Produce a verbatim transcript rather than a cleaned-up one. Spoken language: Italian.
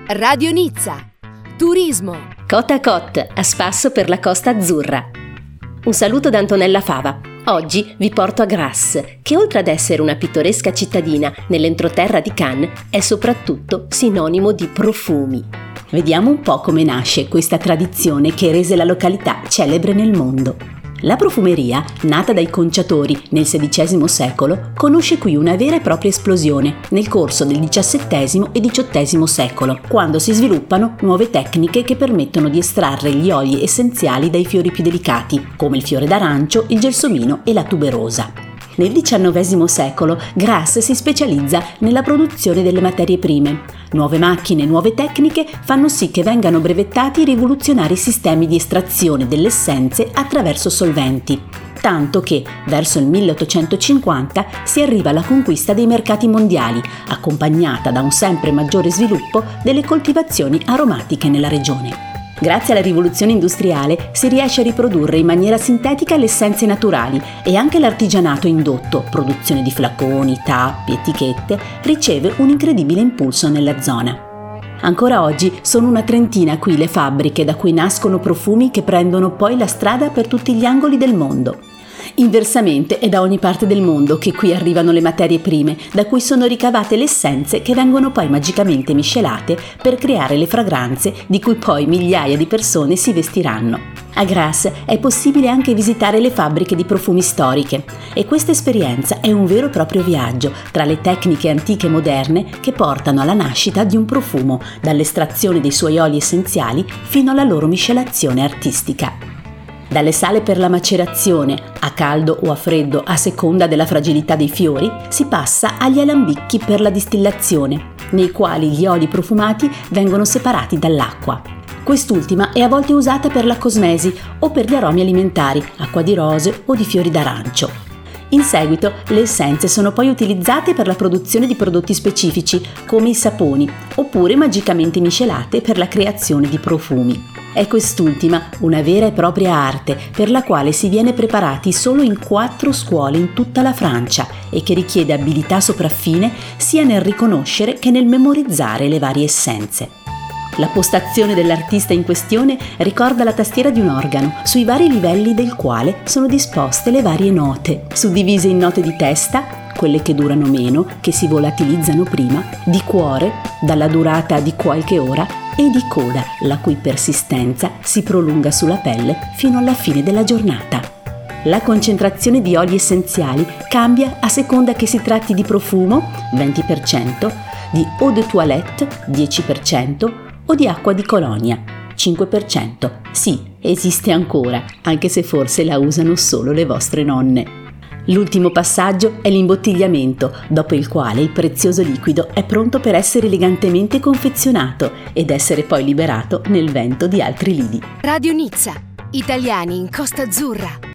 Radio Nizza. Turismo. Côte à côte, a spasso per la Costa Azzurra. Un saluto da Antonella Fava. Oggi vi porto a Grasse, che oltre ad essere una pittoresca cittadina nell'entroterra di Cannes, è soprattutto sinonimo di profumi. Vediamo un po' come nasce questa tradizione che rese la località celebre nel mondo. La profumeria, nata dai conciatori nel sedicesimo secolo, conosce qui una vera e propria esplosione nel corso del diciassettesimo e diciottesimo secolo, quando si sviluppano nuove tecniche che permettono di estrarre gli oli essenziali dai fiori più delicati, come il fiore d'arancio, il gelsomino e la tuberosa. Nel diciannovesimo secolo Grasse si specializza nella produzione delle materie prime. Nuove macchine e nuove tecniche fanno sì che vengano brevettati rivoluzionari sistemi di estrazione delle essenze attraverso solventi, tanto che verso il milleottocentocinquanta si arriva alla conquista dei mercati mondiali, accompagnata da un sempre maggiore sviluppo delle coltivazioni aromatiche nella regione. Grazie alla rivoluzione industriale si riesce a riprodurre in maniera sintetica le essenze naturali e anche l'artigianato indotto, produzione di flaconi, tappi, etichette, riceve un incredibile impulso nella zona. Ancora oggi sono una trentina qui le fabbriche da cui nascono profumi che prendono poi la strada per tutti gli angoli del mondo. Inversamente è da ogni parte del mondo che qui arrivano le materie prime, da cui sono ricavate le essenze che vengono poi magicamente miscelate per creare le fragranze di cui poi migliaia di persone si vestiranno. A Grasse è possibile anche visitare le fabbriche di profumi storiche e questa esperienza è un vero e proprio viaggio tra le tecniche antiche e moderne che portano alla nascita di un profumo, dall'estrazione dei suoi oli essenziali fino alla loro miscelazione artistica. Dalle sale per la macerazione, a caldo o a freddo a seconda della fragilità dei fiori, si passa agli alambicchi per la distillazione, nei quali gli oli profumati vengono separati dall'acqua. Quest'ultima è a volte usata per la cosmesi o per gli aromi alimentari, acqua di rose o di fiori d'arancio. In seguito le essenze sono poi utilizzate per la produzione di prodotti specifici, come i saponi, oppure magicamente miscelate per la creazione di profumi. È quest'ultima una vera e propria arte per la quale si viene preparati solo in quattro scuole in tutta la Francia e che richiede abilità sopraffine sia nel riconoscere che nel memorizzare le varie essenze. La postazione dell'artista in questione ricorda la tastiera di un organo, sui vari livelli del quale sono disposte le varie note, suddivise in note di testa, quelle che durano meno, che si volatilizzano prima, di cuore, dalla durata di qualche ora, e di coda, la cui persistenza si prolunga sulla pelle fino alla fine della giornata. La concentrazione di oli essenziali cambia a seconda che si tratti di profumo, venti per cento, di eau de toilette, dieci per cento, o di acqua di colonia, cinque per cento. Sì, esiste ancora, anche se forse la usano solo le vostre nonne. L'ultimo passaggio è l'imbottigliamento, dopo il quale il prezioso liquido è pronto per essere elegantemente confezionato ed essere poi liberato nel vento di altri lidi. Radio Nizza. Italiani in Costa Azzurra.